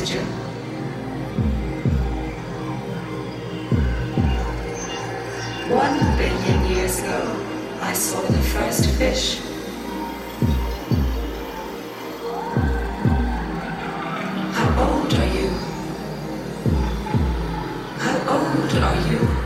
oxygen. 1 billion years ago, I saw the first fish. How old are you? How old are you?